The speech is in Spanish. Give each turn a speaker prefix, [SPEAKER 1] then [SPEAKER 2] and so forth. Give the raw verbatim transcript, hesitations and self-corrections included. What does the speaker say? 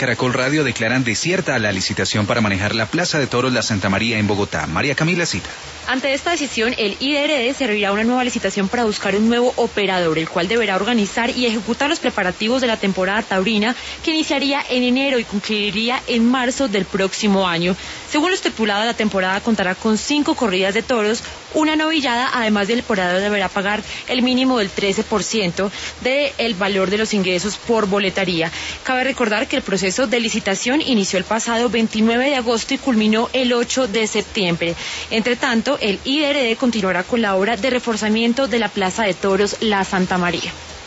[SPEAKER 1] Caracol Radio declaran desierta la licitación para manejar la Plaza de Toros La Santa María en Bogotá. María Camila Cita.
[SPEAKER 2] Ante esta decisión, el I D R D se abrirá una nueva licitación para buscar un nuevo operador, el cual deberá organizar y ejecutar los preparativos de la temporada taurina, que iniciaría en enero y concluiría en marzo del próximo año. Según lo estipulado, la temporada contará con cinco corridas de toros, una novillada, además del operador deberá pagar el mínimo del trece por ciento del valor de los ingresos por boletaría. Cabe recordar que el proceso de licitación inició el pasado veintinueve de agosto y culminó el ocho de septiembre. Entre tanto, el I D R D continuará con la obra de reforzamiento de la Plaza de Toros La Santa María.